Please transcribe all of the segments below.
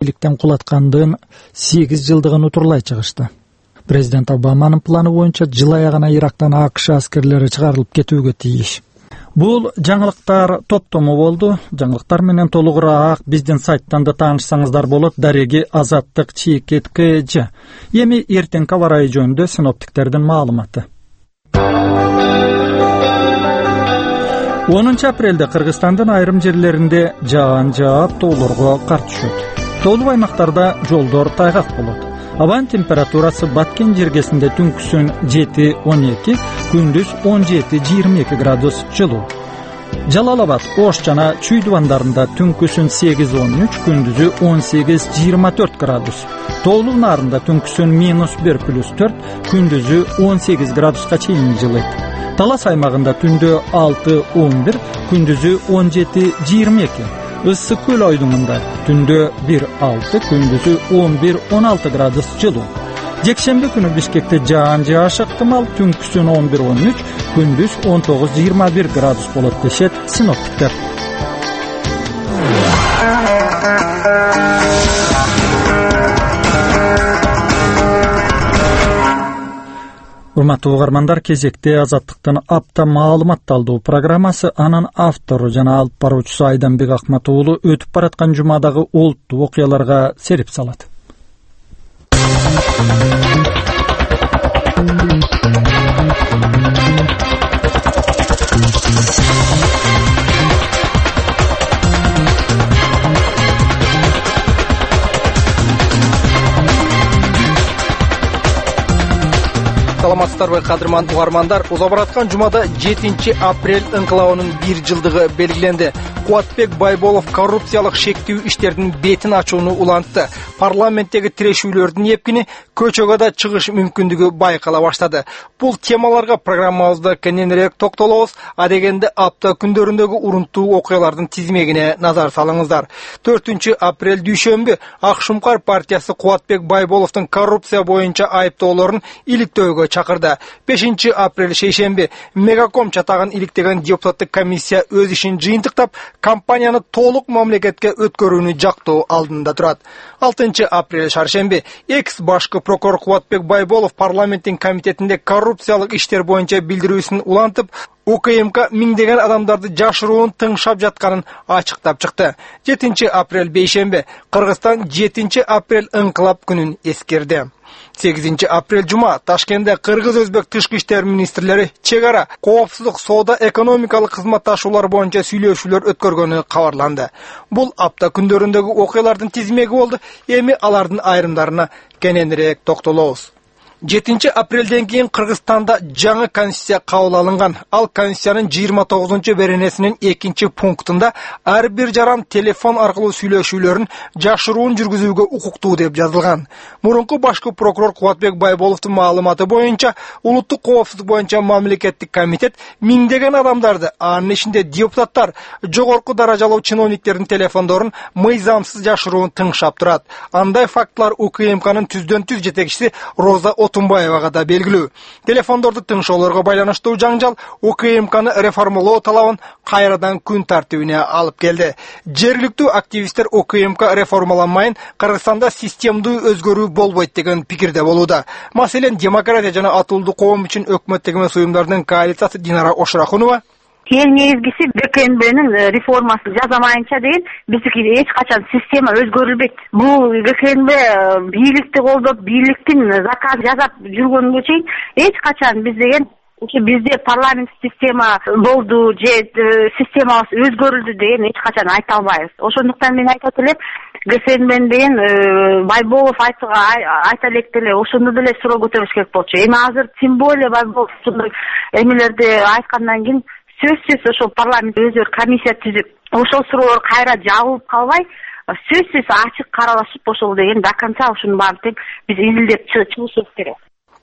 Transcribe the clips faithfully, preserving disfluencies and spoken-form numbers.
бийликтен кулаткандын сегиз жылдыгын утурлай чыгышты. Президент Обаманын планы боюнча жыл аягына Ирактан АКШ аскерлери чыгарылып кетүүгө тийиш. Бул жаңылыктар топтому болду. Жаңылыктар менен толугураак биздин сайттан да таанышсаңыздар болот. Дареги Азаттык Чийкет КЖ. Эми эртеңки аба ырайы жөнүндө синоптиктердин маалыматы. онунчу апрелде Кыргызстандын айрым жерлеринде жаан жаап, тоолорго кар түшөт. Тоолуу аймактарда жолдор тайгак болот. Абанын температурасы Баткен жергесинде түнкүсүн жети он эки, күндүз он жети жыйырма эки градус жылуу. Жалал-Абад, Ош жана Чүй дубандарында түнкүсүн сегиз он үч, күндүзү он сегиз жыйырма төрт градус. Тоолуу нарында түнкүсүн минус бир плюс төрт, күндүзү он сегиз градуска чейин жылыйт. Талас аймагында түндө алты он бир, күндүзү он жети жыйырма эки. Issık Kөл айдыңында түндө бир алты, күндүзү он бир он алты градус жылуу. Жекшемби күнү Бишкекте жаан жаашы ыктымал, түнкүсүн он бир он үч, күндүз он тогуз жыйырма бир градус болот дешет синоптиктер. Урматтуу угармандар, кезекте Азаттыктын апта маалыматталдуу программасы, анын автору жана алып баруучусу Айданбек Акмат уулу өтүп бараткан жумадагы олуттуу окуяларга серип салат. Саламатсыздарбы, кадырман угармандар. Уза бараткан жумада жетинчи апрель ыңкылабынын бир жылдыгы белгиленди. Кубатбек Байболов коррупциялык шектүү иштердин бетин ачууну улантты. Парламенттеги тирешүүлөрдүн эпкини көчөгө да чыгыш мүмкүндүгү байкала баштады. Бул темаларга программабызда кененирээк токтолобуз. А дегенде апта күндөрүндөгү урунттуу окуялардын тизмегине назар салыңыздар. төртүнчү апрель дүйшөмбү Акшумкар партиясы Кубатбек Байболовдун коррупция боюнча айыптоолорун иликтөөгө чакырды. бешинчи апрель шейшемби Мегаком чатагын иликтеген депутаттык комиссия өз ишин жыйынтыктап, компанияны толук мамлекетке өткөрүүнү жактоо алдында турат. алтынчы апрель шаршемби экс башкы прокурор Кубатбек Байболов парламенттин комитетинде коррупциялык иштер боюнча билдирүүсүн улантып, УКМК миңдеген адамдарды жашыруун тыңшап жатканын ачыктап чыкты. жетинчи апрель бейшемби Кыргызстан жетинчи апрель ыңкылап күнүн эскерди. сегизинчи апрель жума Ташкентте Кыргыз-Өзбек тышкы иштер министрлери чек ара, коопсуздук, соода, экономикалык кызматташуулар боюнча сүйлөшүүлөр өткөргөнү кабарланды. Бул апта күндөрүндөгү окуялардын тизмеги болду. Эми алардын айрымдарына кененирээк токтолобуз. жетинчи апрелден кийин Кыргызстанда жаңы конституция кабыл алынган. Ал конституциянын жыйырма тогузунчу беренесинин экинчи пунктунда ар бир жаран телефон аркылуу сүйлөшүүлөрүн жашыруун жүргүзүүгө укуктуу деп жазылган. Мурунку башкы прокурор Кубатбек Байболовдун маалыматы боюнча, улуттук коопсуздук боюнча мамлекеттик комитет миңдеген адамдарды, анын ичинде депутаттар, жогорку даражалуу чиновниктердин телефондорун мыйзамсыз жашыруун тыңшап турат. Андай фактылар УКМКнын түздөн түз жетекчиси Роза Отунбаевага да белгилүү. Телефондорду тыңшоолорго байланыштуу жаңжал УКМКны реформалоо талабын кайрадан күн тартибине алып келди. Жергиликтүү активисттер УКМК реформаланмайын, Кыргызстанда системдүү өзгөрүү болбойт деген пикирде болууда. Маселен, демократия жана атуулдуу коом үчүн өкмөттүк эмес уюмдардын коалициясы Динара Ошурахунова Эң негизгиси ГКНБнин реформасын жасамайынча деген биздики эч качан система өзгөрүлбөйт. Бул ГКНБ бийликти колдоп, бийликтин заказ жасап жүргөнгө чейин эч качан биз деген бизде парламент система болду же системабыз өзгөрүлдү деген эч качан айта албайбыз. Ошондуктан мен айтат элем, ГКНБ деген Байболов айта электе эле ошондо деле суроо көтөрүш керек болчу. Эми азыр тем более Байболов ушундай эмелерди айткандан кийин сөзсүз ошол парламент өзү комиссия түзүп, ошол суроолор кайра жабылып калбай, сөзсүз ачык каралышып, ошол деген до конца ушунун баарын тең биз изилдеп чыгышыбыз керек.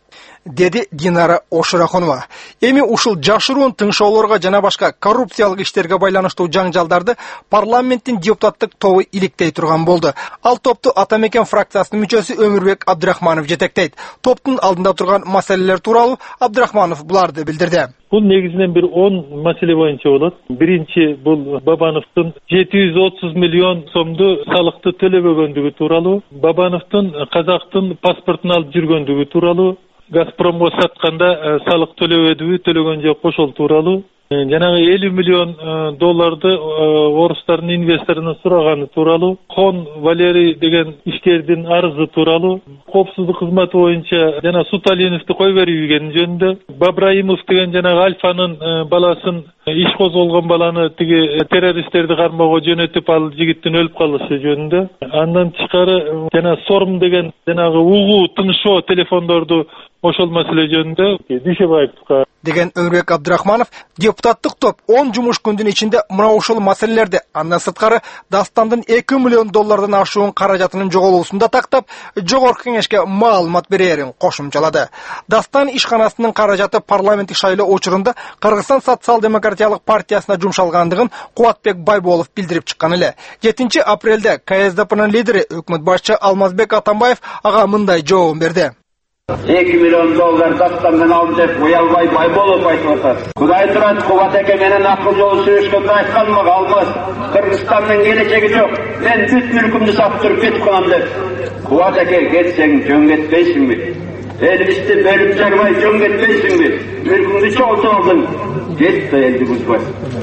деди Динара Ошурахунова. Эми ушул жашыруун тыңшоолорго жана башка коррупциялык иштерге байланыштуу жаңжалдарды парламенттин депутаттык тобу иликтей турган болду. Ал топту Атамекен фракциясынын мүчөсү Өмүрбек Абдрахманов жетектейт. Топтун алдында турган маселелер тууралуу Абдрахманов буларды билдирди. Бул негизинен бир он маселе боюнча болот. Биринчи бул Бабановдун жети жүз отуз миллион сомду салыкты төлөбөгөндүгү тууралуу, Бабановдун Казактын паспортун алып жүргөндүгү тууралуу, Газпромго сатканда салык төлөбөдүбү, төлөгөн жок ошол тууралуу, жанагы элүү миллион долларды орустардын инвесторунан сураганы тууралуу, Хон Валерий деген ишкердин арызы тууралуу, коопсуздук кызматы боюнча жана Суталиновду кой бербегени жөнүндө, Бабраимов деген жанагы Альфанын баласын иш козголгон баланы тиги террористтерди кармоого жөнөтүп ал жигиттин өлүп калышы жөнүндө, андан тышкары жана Сорм деген жанагы угуу тыншоо телефондорду ошол маселе жөнүндө Дүйшөбаевге деген Өмүрбек Абдрахманов депутаттык топ он жумуш күндүн ичинде мына ушул маселелерди, андан сырткары Дастандын эки миллион доллардан ашуун каражатынын жоголуусун да тактап, жогорку кеңешке маалымат берерин кошумчалады. Дастан ишканасынын каражаты парламенттик шайлоо учурунда Кыргызстан социал-демократиялык партиясына жумшалгандыгын Кубатбек Байболов билдирип чыккан эле. жетинчи апрелде КСДПнын лидери өкмөт башчы Алмазбек Атамбаев ага мындай жообун берди. эки миллион доллар Дастандан алып деп Уялбай Байболов айтып атат. Кудай турат, Кубатеке менен акыл жолу сүйлөшкөндө айткан мага Алмаз, Кыргызстандын келечеги жок. Мен бүт мүлкүмдү сатып туруп кетип калам деп. Кубатеке кетсең жөн кетпейсиңби? Элибизди бөлүп жарбай жөн кетпейсиңби? Мүлкүңдү чогултуп алдың. Кет да элди бузбай.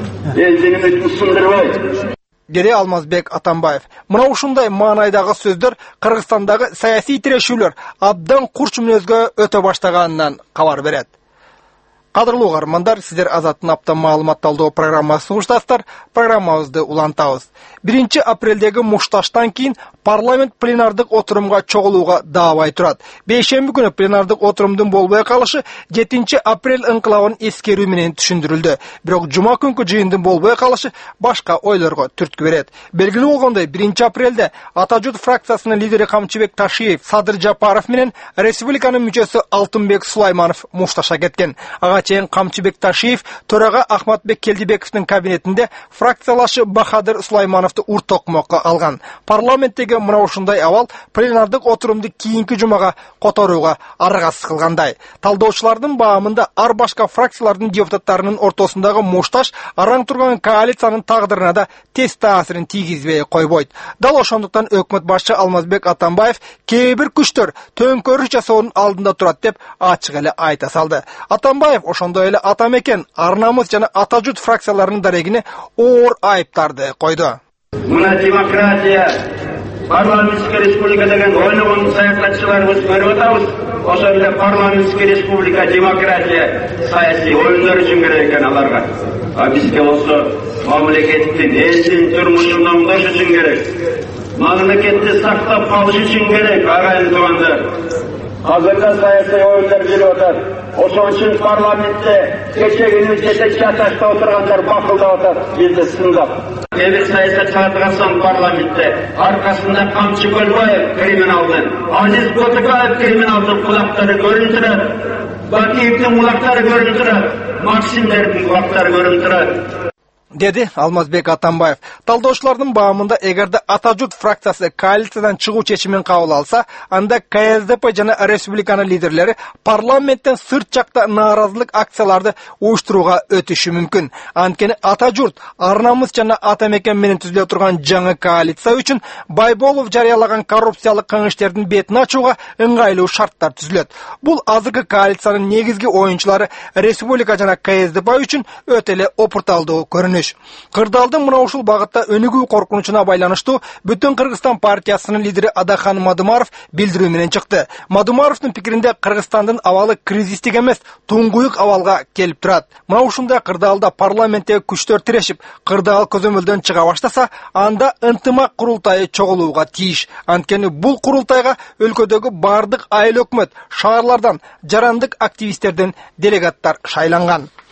Элдин үмүтүн сындырбай. Деди Алмазбек Атамбаев. Мына ушундай маанайдагы сөздөр Кыргызстандагы саясий тирешүүлөр абдан курч мүнөзгө өтө баштаганынан кабар берет. Кадырлуу каармандар, сиздер Азаттын апта маалымат талдоо программасын угуштасыздар. Программабызды улантабыз. биринчи апрелдеги мушташтан кийин парламент пленардык отурумга чогулууга даабай турат. Бейшемби күнү пленардык отурумдун болбой калышы жетинчи апрель ыңкылабын эскерүү менен түшүндүрүлдү. Бирок жума күнкү жыйындын болбой калышы башка ойлорго түрткү берет. Белгилүү болгондой, биринчи апрелде Атажут фракциясынын лидери Камчыбек Ташиев, Садыр Жапаров менен республиканын мүчөсү Алтынбек Сулайманов мушташа кеткен. Ага чейин Камчыбек Ташиев төрага Ахматбек Келдибековдун кабинетинде фракциялашы Бахадыр Сулаймановду уртокмокко алган. Парламенттеги мына ушундай абал пленардык отурумду кийинки жумага которууга аргасыз кылгандай. Талдоочулардын баамында ар башка фракциялардын депутаттарынын ортосундагы мушташ араң турган коалициянын тагдырына да тез таасирин тийгизбей койбойт. Дал ошондуктан өкмөт башчы Алмазбек Атамбаев кээ бир күчтөр төңкөрүш жасоонун алдында турат деп ачык эле айта салды. Атамбаев ошондой эле Атамекен, Арнамыз жана Атажут фракцияларынын дарегине оор айыптарды койду. Мына демократия, парламенттик республика деген ойлогон саясатчыларыбыз көрүп атабыз. Ошол эле парламенттик республика, демократия, саясий оюндар үчүн керек экен аларга. А бизге болсо мамлекеттин, элдин турмушун оңдош үчүн керек. Мамлекетти сактап калыш үчүн керек, агайын туугандар. Hazırda siyasi oyunlar geliyor atar. O son için parlamentte geçe günü жетекçi ataşta oturanlar bakılda atar. Biz de sınırda. Devir siyasi çağırtırsam parlamentte. Arkasında Kamçı Gölbayev kriminaldı. Aziz Kotıkayev kriminaldı. Kulakları görüntüler. Bakiyev'in kulakları görüntüler. Maksimler'in kulakları görüntüler. Dedi Алмазбек Атамбаев. Талдоочулардын баамында эгерде Атажут фракциясы коалициядан чыгуу чечимин кабыл алса, анда КСДП жана республиканын лидерлери парламенттен сырт жакта нааразылык акцияларды уюштурууга өтүшү мүмкүн. Анткени Атажут, Арнамыз жана Атамекен менен түзүлө турган жаңы коалиция үчүн Байболов жарыялаган коррупциялык кеңештердин бетин ачууга ыңгайлуу шарттар түзүлөт. Бул азыркы коалициянын негизги оюнчулары республика жана КСДП үчүн өтө эле опурталдуу көрүнүш. Кырдаалдын мына ушул багытта өнүгүү коркунучуна байланыштуу Бүтүн Кыргызстан партиясынын лидери Адахан Мадумаров билдирүү менен чыкты. Мадумаровдун пикиринде Кыргызстандын абалы кризистик эмес, туңгуюк абалга келип турат. Мына ушундай кырдаалда парламенттеги күчтөр тирешип, кырдаал көзөмөлдөн чыга баштаса, анда ынтымак курултайы чогулууга тийиш. Анткени бул курултайга өлкөдөгү бардык айыл өкмөт, шаарлардан, жарандык активисттерден делегаттар шайланган.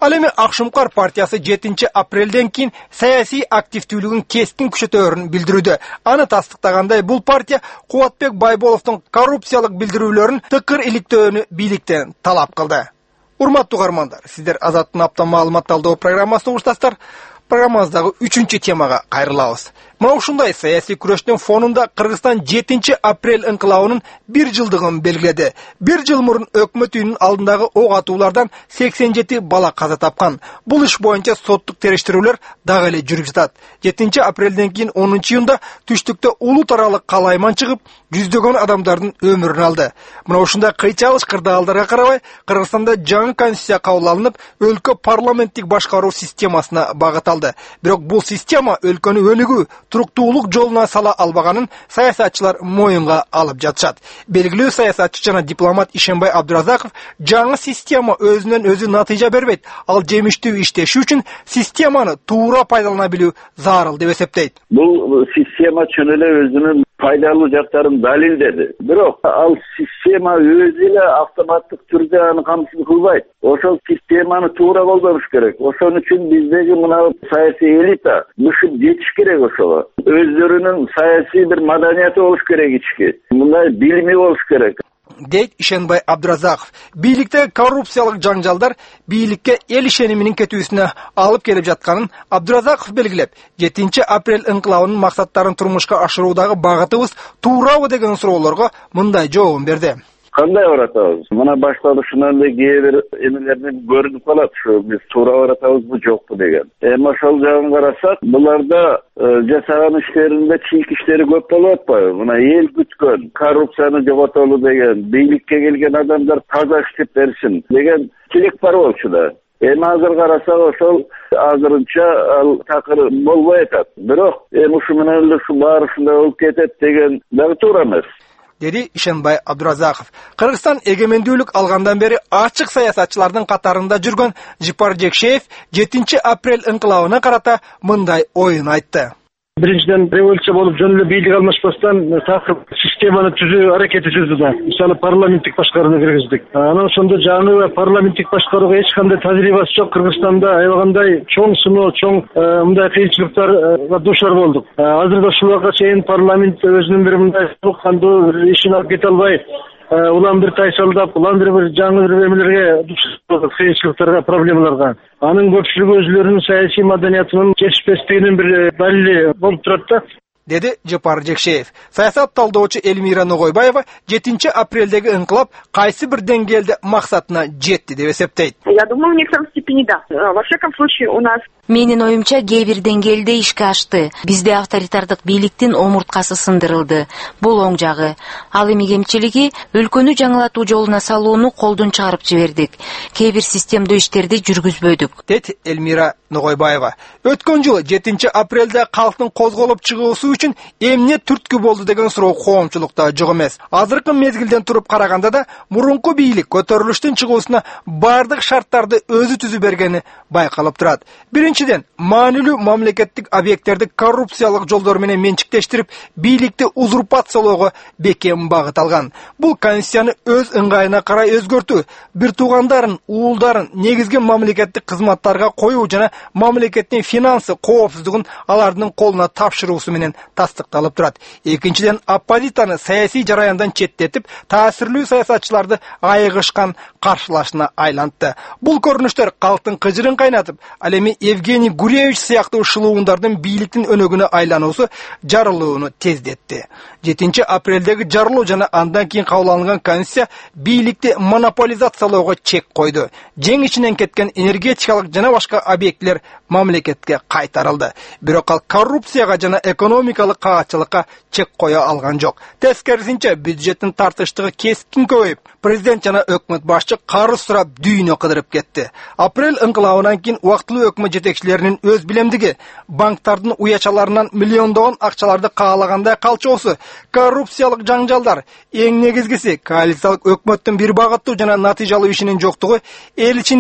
Ал эми Акшумкар партиясы жетинчи апрелден кийин саясий активдүүлүгүн кескин күчөтөөрүн билдирүүдө. Аны тастыктагандай, бул партия Кубатбек Байболовдун коррупциялык билдирүүлөрүн тыкыр иликтөөнү бийликтен талап кылды. Урматтуу угармандар, сиздер Азаттын апта маалымат талдоо программасына угуштасыздар. Программабыздагы үчүнчү темага кайрылабыз. Мына ушундай саясий күрөштүн фонунда Кыргызстан жетинчи апрель инкылабынын бир жылдыгын белгиледи. Бир жыл мурун өкмөт үйүнүн алдындагы ок атуулардан сексен жети бала каза тапкан. Бул иш боюнча соттук териштирүүлөр дагы эле жүрүп жатат. жетинчи апрелден кийин онунчу июнда түштүктө улут аралык калайман чыгып, жүздөгөн адамдардын өмүрүн алды. Мына ушундай кыйчалыш кырдаалдарга карабай, Кыргызстанда жаңы конституция кабыл алынып, өлкө парламенттик башкаруу системасына багыт алды. Бирок бул система өлкөнү өнүгүү, туруктуулук жолуна сала албаганын саясатчылар моюнга алып жатышат. Белгилүү саясатчы жана дипломат Ишенбай Абдуразаков жаңы система өзүнөн өзү натыйжа бербейт. Ал жемиштүү иштеши үчүн системаны туура пайдалана билүү зарыл деп эсептейт. Бул система чын эле өзүнүн пайдалуу жактарын далилдеди. Бирок ал система өзү эле автоматтык түрдө аны камсыз кылбайт. Ошол системаны туура колдонуш керек. Ошон үчүн биздеги мына саясий элита мышып жетиш керек ошого. Өздөрүнүн саясий бир маданияты болуш керек ички. Мындай билими болуш керек. Дейт Ишенбай Абдуразаков. Бийликтеги коррупциялык жаңжалдар бийликке эл ишениминин кетүүсүнө алып келип жатканын Абдуразаков белгилеп, жетинчи апрель инкылабынын максаттарын турмушка ашыруудагы багытыбыз туурабы деген суроолорго мындай жообун берди. Кандай баратабыз? Мына башталышынан эле кээ бир эмелерден көрүнүп калат, ушу биз туура баратабызбы жокпу деген. Эми ошол жагын карасак, буларда жасаган иштеринде чийик иштери көп болуп атпайбы? Мына эл күткөн коррупцияны жоготолу деген, бийликке келген адамдар таза иштеп берсин деген тилек бар болчу да. Эми азыр карасак ошол азырынча ал такыр болбой атат. Бирок эми ушу менен эле ушу баары ушундай болуп кетет деген дагы туура эмес. Деди Ишенбай Абдуразаков. Кыргызстан эгемендүүлүк алгандан бери ачык саясатчылардын катарында жүргөн Жипар Жекшеев жетинчи апрель инкылабына карата мындай оюн айтты. Биринчиден революция болуп жөн эле бийлик алмашпастан такыр системаны түзүү аракети жүрдү да. Мисалы парламенттик башкарууну киргиздик. Анан ошондо жаңы парламенттик башкарууга эч кандай тажрыйбасы жок Кыргызстанда аябагандай чоң сыноо, чоң мындай кыйынчылыктарга дуушар болдук. Азыр да ушул убакка чейин парламент өзүнүн бир мындай кандуу ишин алып кете албай, улам бир тайсалдап, улам бир бир жаңы бир эмелерге кыйынчылыктарга, проблемаларга. Анын көпчүлүгү өзүлөрүнүн саясий маданиятынын жетишпестигинин бир далили болуп турат да. Деди Жапар Жекшеев. Саясат талдоочу Эльмира Ногойбаева жетинчи апрелдеги инкылап кайсы бир деңгээлде максатына жетти деп эсептейт. Я думаю, в некотором степени да. Во всяком случае, у нас Менин оюмча кээ бир деңгээлде ишке ашты. Бизде авторитардык бийликтин омурткасы сындырылды. Бул оң жагы. Ал эми кемчилиги өлкөнү жаңылатуу жолуна салууну колдон чыгарып жибердик. Кээ бир системдүү иштерди жүргүзбөдүк. Дейт Эльмира Ногойбаева. Өткөн жылы жетинчи апрелде калктын козголуп чыгуусу үчүн эмне түрткү болду деген суроо коомчулукта жок эмес. Азыркы мезгилден туруп караганда да мурунку бийлик көтөрүлүштүн чыгуусуна бардык шарттарды өзү түзүп бергени байкалып турат. Биринчиден, маанилүү мамлекеттик объекттерди коррупциялык жолдор менен менчиктештирип, бийликти узурпациялоого бекем багыт алган. Бул конституцияны өз ыңгайына карай өзгөртүү, бир туугандарын, уулдарын негизги мамлекеттик кызматтарга коюу жана мамлекеттин финансы коопсуздугун алардын колуна тапшыруусу менен тастыкталып турат. Экинчиден, оппозицияны саясий жараяндан четтетип, таасирлүү саясатчыларды айыгышкан каршылашына айлантты. Бул көрүнүштөр калктын кыжырын кайнатып, ал эми Евгений Гуревич сыяктуу шылуундардын бийликтин өнөгүнө айлануусу жарылууну тездетти. жетинчи апрелдеги жарылуу жана андан кийин кабыл алынган конституция бийликти монополизациялоого чек койду. Жең ичинен кеткен энергетикалык жана башка объектилер мамлекетке кайтарылды. Бирок ал коррупцияга жана экономикалык кагатчылыкка чек кое алган жок. Тескерисинче бюджеттин тартыштыгы кескин көбөйүп, президент жана өкмөт башчы карыз сурап дүйнө кыдырып кетти. Апрель инкылабынан кийин убактылуу өкмөт жетекчилеринин өз билемдиги, банктардын уячаларынан миллиондогон акчаларды каалагандай калчоосу, коррупциялык жаңжалдар, эң негизгиси коалициялык өкмөттүн бир багыттуу жана натыйжалуу ишинин жоктугу эл ичинде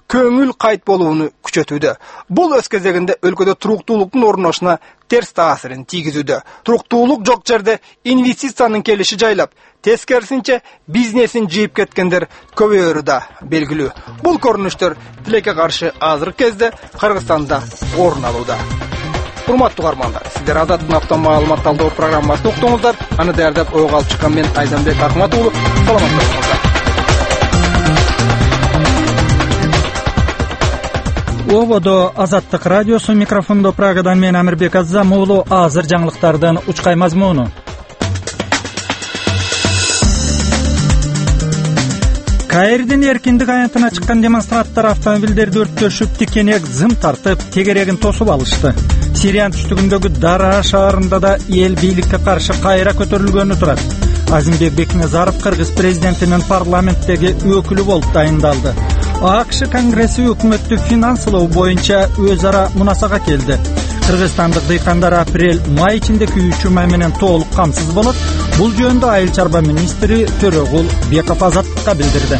көңүл кайт болууну күчөтүүдө. Бул өз кезегинде өлкөдө туруктуулуктун орношуна терс таасирин тийгизүүдө. Туруктуулук жок жерде инвестициянын келиши жайлап, тескерисинче бизнесин жыйып кеткендер көбөйөрү да белгилүү. Бул көрүнүштөр тилекке каршы азыркы кезде Кыргызстанда орун алууда. Урматтуу угармандар, сиздер Азаттын автон маалымат талдоо программасын уктуңуздар. Аны даярдап ойго алып чыккан мен Айданбек Акмат уулу. Саламатсыздар. Ободо Азаттык радиосу, микрофондо Прагадан мен Амирбек Аззам уулу. Азыр жаңылыктардын учкай мазмуну. Каирдин эркиндик аянтына чыккан демонстранттар автомобилдерди өрттөшүп, тикенек зым тартып, тегерегин тосуп алышты. Сириан түштүгүндөгү Дара шаарында да эл бийликке каршы кайра көтөрүлгөнү турат. Азимбек Бекназаров Кыргыз президентинин парламенттеги өкүлү болуп дайындалды. АКШ Конгресси өкмөттү финансылоо боюнча өз ара мунасага келди. Кыргызстандык дыйкандар апрель-май ичинде күйүүчү май менен толук камсыз болот. Бул жөнүндө айыл чарба министри Төрөгул Беков Азаттыкка билдирди.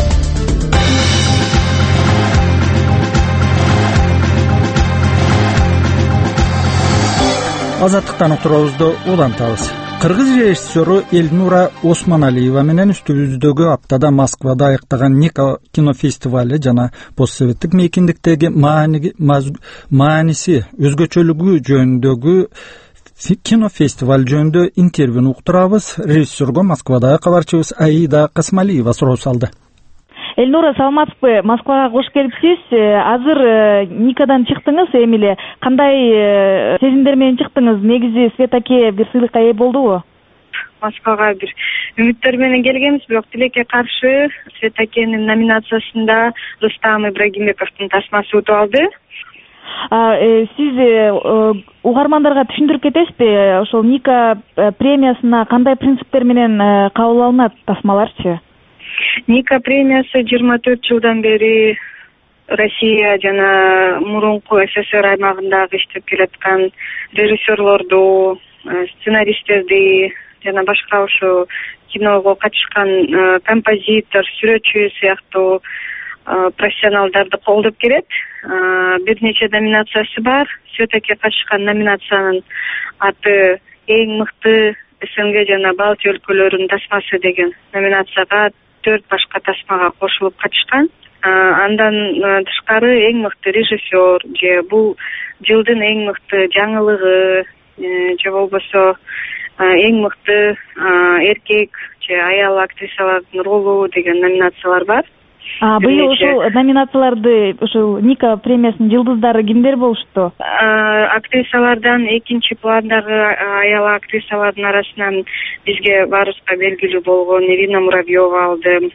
Азаттыктан уктуруубузду улантабыз. Кыргыз режиссеру Эльнура Осмоналиева менен үстүбүздөгү аптада Москвада аяктаган Ника кинофестивали жана постсоветтик мейкиндиктеги мааниси өзгөчөлүгү жөнүндөгү кинофестиваль жөнүндө интервьюну уктурабыз. Режиссерго Москвадагы кабарчыбыз Аида Касмалиева суроо салды. Эльнура, саламатсызбы? Москвага кош келипсиз. Азыр Никадан чыктыңыз, эми эле кандай сезимдер менен чыктыңыз? Негизи Светаке бир сыйлыкка ээ болдубу? Москвага бир үмүттөр менен келгенбиз, бирок тилекке каршы Светакенин номинациясында Рустам Ибрагимбековдун тасмасы утуп алды. Сиз угармандарга түшүндүрүп кетесизби? Ошол Ника премиясына кандай принциптер менен кабыл алынат тасмаларчы? Ника премиясы жыйырма төрт жылдан бери Россия жана мурунку СССР аймагындагы иштеп келаткан режиссерлорду, сценаристтерди жана башка ушу киного катышкан композитор, сүрөтчү сыяктуу профессионалдарды колдоп келет. Бир нече номинациясы бар. Светаке катышкан номинациянын аты эң мыкты СНГ жана Балтия өлкөлөрүнүн тасмасы деген номинацияга төрт башка тасмага кошулуп катышкан. Андан тышкары эң мыкты режиссер же бул жылдын эң мыкты жаңылыгы же болбосо эң мыкты эркек же аял актрисалардын ролу деген номинациялар бар. Быйыл ушул номинацияларды, ушул Ника премиясынын жылдыздары кимдер болушту? Актрисалардан экинчи пландагы аял актрисалардын арасынан бизге баарыбызга белгилүү болгон Ирина Муравьева алды.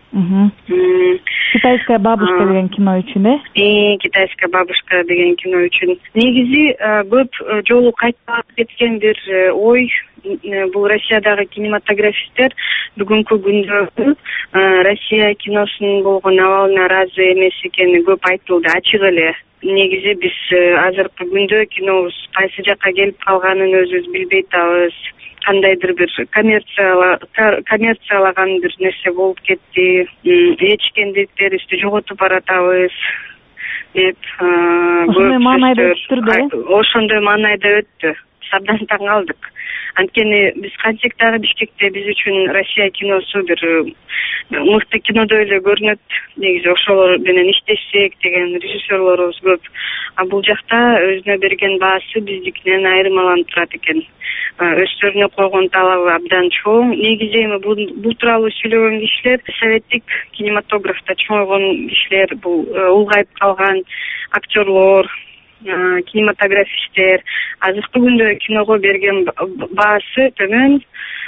Китайская бабушка деген кино үчүн, э? Китайская бабушка деген кино үчүн. Негизи көп жолу кайталап кеткен бир ой, бул Россиядагы кинематографисттер бүгүнкү күндө Россия киносунун болгон абалына ыраазы эмес экени көп айтылды, ачык эле. Негизи биз азыркы күндө кинобуз кайсы жакка келип калганын өзүбүз билбей атабыз. Кандайдыр бир коммерциялаган бир нерсе болуп кетти. Ичкендиктерибизди жоготуп баратабыз деп ошондой маанайда өттүрдү. Ошондой маанайда өттү. Абдан таң калдык. Анткени биз кантсек дагы Бишкекте биз үчүн Россия киносу бир мыкты кинодой эле көрүнөт. Негизи ошолор менен иштешсек деген режиссерлорубуз көп. А бул жакта өзүнө берген баасы биздикинен айырмаланып турат экен. Өздөрүнө койгон талабы абдан чоң. Негизи эми бул тууралуу сүйлөгөн кишилер советтик кинематографта чоңойгон кишилер, бул улгайып калган актерлор, кинематографисттер азыркы күндө киного берген баасы төмөн.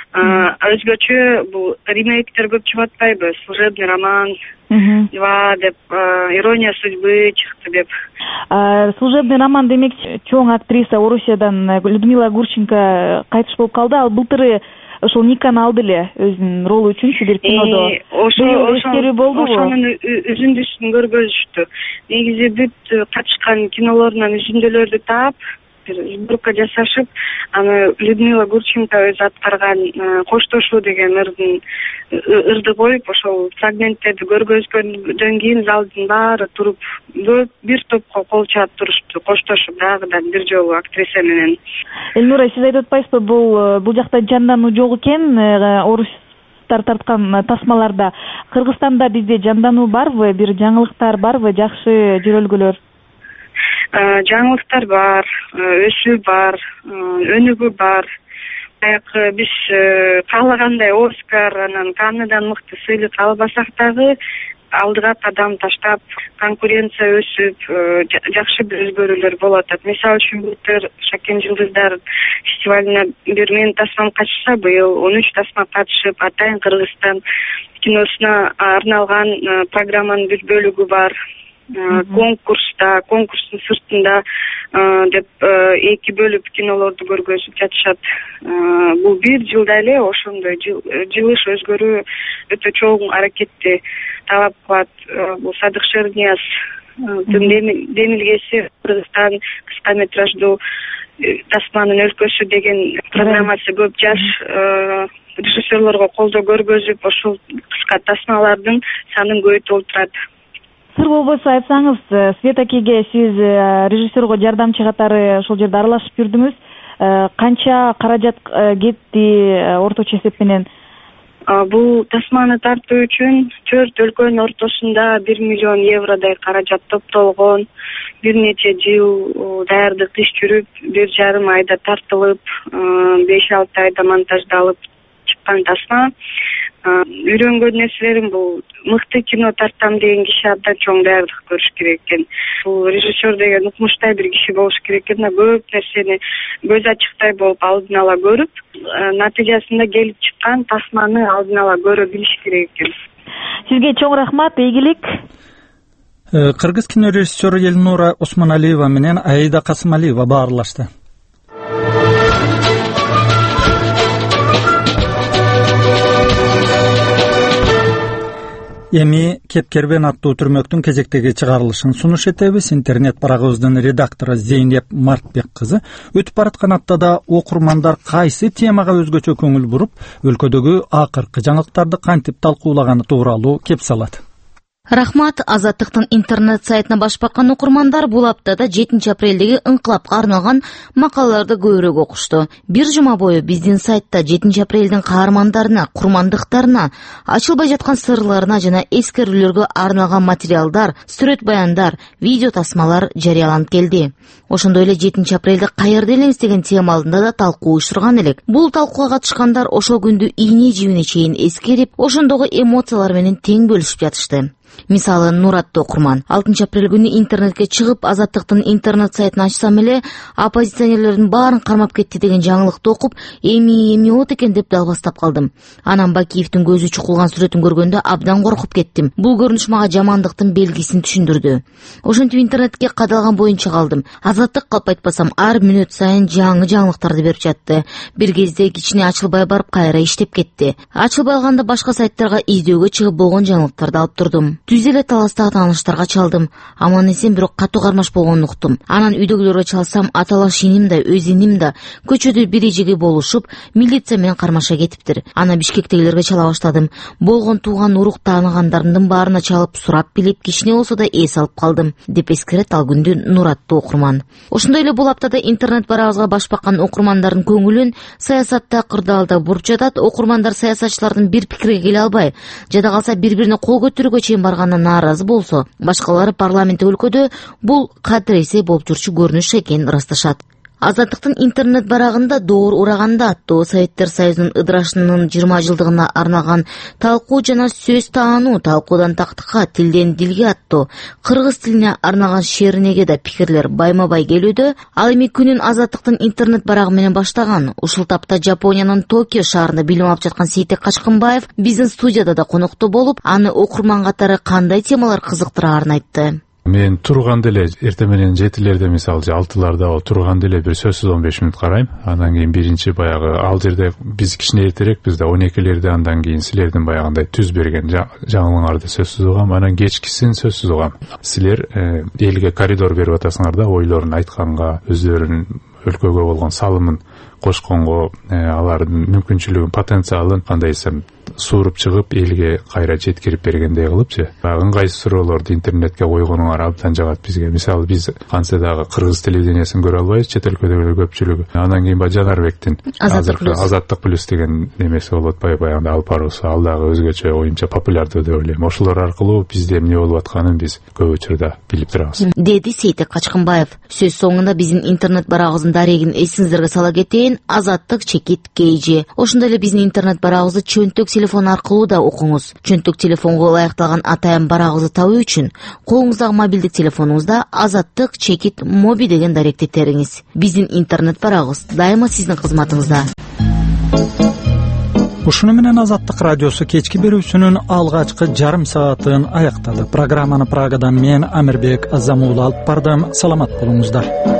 Өзгөчө бул ремейктер көп чыгып атпайбы? Служебный роман два деп, Ирония судьбы чыкты деп. Служебный роман демек чоң актриса Орусиядан Людмила Гурченко кайтыш болуп калды. Ал былтыры ошол Никаны алды эле өзүнүн ролу үчүн бир кинодо. Ошол болдубу? Ошонун үзүндүсүн көргөзүштү. Негизи бүт катышкан кинолорунан үзүндөлөрдү таап, сборка жасашып, аны Людмила Гурченко өзү аткарган коштошуу деген ырдын ырды коюп, ошол фрагменттерди көргөзгөндөн кийин залдын баары туруп бир топко кол чаап турушту, коштошуп дагыдан бир жолу актриса менен. Элнура, сиз айтып атпайсызбы, бул бул жакта жандануу жок экен, орустар тарткан тасмаларда. Кыргызстанда бизде жандануу барбы, бир жаңылыктар барбы, жакшы жөрөлгөлөр? Жаңылыктар бар, өсүү бар, өнүгүү бар. Баягы биз каалагандай Оскар, анан Каннедан мыкты сыйлык албасак дагы алдыга кадам таштап, конкуренция өсүп, жакшы бир өзгөрүүлөр болуп атат. Мисалы үчүн былтыр Шакен Жылдыздар фестивалине бир менин тасмам катышса, быйыл он үч тасма катышып, Атайын Кыргызстан киносуна арналган программанын бир бөлүгү бар. Конкурста, конкурстун сыртында деп эки бөлүп кинолорду көргөзүп жатышат. Бул бир жылда эле ошондой жылыш өзгөрүү өтө чоң аракетти талап кылат. Бул Садык Шернияз демилгеси Кыргызстан кыска метраждуу тасманын өлкөсү деген программасы көп жаш режиссерлорго колдоо көргөзүп, ошол кыска тасмалардын санын көбөйтүп отурат. Сыр болбосо айтсаңыз, Света Кеге сиз режиссерго жардамчы катары ошол жерде аралашып жүрдүңүз. Канча каражат кетти орточо эсеп менен? Бул тасманы тартуу үчүн төрт өлкөнүн ортосунда бир миллион евродой каражат топтолгон. Бир нече жыл даярдык иш жүрүп, бир жарым айда тартылып, беш алты айда монтаждалып чыккан тасма. Үйрөнгөн нерселерим бул мыкты кино тартам деген киши абдан чоң даярдык көрүш керек экен. Бул режиссер деген укмуштай бир киши болуш керек экен, көп нерсени көз ачыктай болуп алдын ала көрүп, натыйжасында келип чыккан тасманы алдын ала көрө билиш керек экен. Сизге чоң рахмат, ийгилик. Кыргыз кино режиссеру Элнура Осмоналиева менен Аида Касымалиева баарлашты. Эми Кепкербен аттуу түрмөктүн кезектеги чыгарылышын сунуш этебиз. Интернет барагыбыздын редактору Зейнеп Мартбек кызы өтүп бараткан аптада окурмандар кайсы темага өзгөчө көңүл буруп, өлкөдөгү акыркы жаңылыктарды кантип талкуулаганы тууралуу кеп салат. Рахмат. Азаттыктын интернет сайтына баш баккан окурмандар бул аптада жетинчи апрелдеги ыңкылапка арналган макалаларды көбүрөөк окушту. Бир жума бою биздин сайтта жетинчи апрелдин каармандарына, курмандыктарына, ачылбай жаткан сырларына жана эскерүүлөргө арналган материалдар, сүрөт баяндар, видео тасмалар жарыяланып келди. Ошондой эле жетинчи апрелде каерде элеңиз деген тема алдында да талкуу уюштурган элек. Бул талкууга катышкандар ошол күндү ийне жибине чейин эскерип, ошондогу эмоциялар менен тең бөлүшүп жатышты. Мисалы, Нуратты окурман алтынчы апрель күнү интернетке чыгып, Азаттыктын интернет сайтын ачсам эле оппозиционерлердин баарын кармап кетти деген жаңылыкты окуп, эми эмне болот экен деп далбастап калдым. Анан Бакиевдин көзү чукулган сүрөтүн көргөндө абдан коркуп кеттим. Бул көрүнүш мага жамандыктын белгисин түшүндүрдү. Ошентип интернетке кадалган боюнча калдым. Азаттык калп айтпасам ар мүнөт сайын жаңы жаңылыктарды берип жатты. Бир кезде кичине ачылбай барып кайра иштеп кетти. Ачылбай алганда башка сайттарга издөөгө чыгып болгон жаңылыктарды алып турдум. Түз эле таластагы тааныштарга чалдым. Аман эсен бирок катуу кармаш болгонун уктум. Анан үйдөгүлөргө чалсам, аталаш иним да, өз иним да көчөдө бир эжеге болушуп, милиция менен кармаша кетиптир. Ана Бишкектегилерге чала баштадым. Болгон тууган урук тааныгандарымдын баарына чалып, сурап билип, кичине болсо да эс алып калдым, деп эскерет ал күндү Нуратты окурман. Ошондой эле бул аптада интернет барабызга баш баккан окурмандардын көңүлүн саясатта кырдаалда буруп жатат. Окурмандар саясатчылардын бир пикирге келе албай, жада калса бири-бирине кол көтөрүүгө чейин барганына нааразы болсо, башкалары парламенттик өлкөдө бул кадыресе болуп жүрчү көрүнүш экенин ырасташат. Азаттыктын интернет барагында Доор ураганда аттуу Советтер Союзунун ыдырашынын жыйырма жылдыгына арналган талкуу жана сөз таануу, талкуудан тактыкка, тилден дилге аттуу кыргыз тилине арналган шеринеге да пикирлер байма-бай келүүдө. Ал эми күнүн Азаттыктын интернет барагы менен баштаган. Ушул тапта Жапониянын Токио шаарында билим алып жаткан Сейтек Качкынбаев биздин студияда да конокту болуп, аны окурман катары кандай темалар кызыктырарын айтты. Мен турганда эле эртең менен жетилерде, мисалы алтыларда турганда эле бир сөзсүз он беш мүнөт карайм. Андан кийин биринчи баягы ал жерде биз кичине эртерээкпиз да, он экилерде, андан кийин силердин баягындай түз берген жаңылыгыңарды сөзсүз угам, анан кечкисин сөзсүз угам. Силер элге коридор берип атасыңар да, ойлорун айтканга, өздөрүнүн өлкөгө болгон салымын кошконго, алардын мүмкүнчүлүгүн, потенциалын кандай десем сууруп чыгып элге кайра жеткирип бергендей кылыпчы. Ыңгайсыз суроолорду интернетке койгонуңар абдан жагат бизге. Мисалы биз кантсе дагы кыргыз телевидениясын көрө албайбыз, чет өлкөдөгү көпчүлүгү. Андан кийин баягы Жанарбектин азыркы Азаттык плюс деген немеси болот, баягы алып баруусу, ал дагы өзгөчө оюмча популярдуу деп ойлойм. Ошолор аркылуу бизде эмне болуп атканын биз көп учурда билип турабыз, деди Сейтек Качкынбаев. Сөз соңунда биздин интернет барагыбыздын дарегин эсиңиздерге сала кетейин. Азаттык чекит кейжи. Ошондой эле биздин интернет барагыбызды чөнтөк телефон аркылуу да окуңуз. Чөнтөк телефонго ылайыкталган атайын барагыбызды табуу үчүн колуңуздагы мобилдик телефонуңузда Азаттык чекит моби деген даректи териңиз. Биздин интернет барагыбыз дайыма сиздин кызматыңызда. Ушуну менен Азаттык радиосу кечки берүүсүнүн алгачкы жарым саатын аяктады. Программаны Прагадан мен Амирбек Азамул алып бардым. Саламат болуңуздар.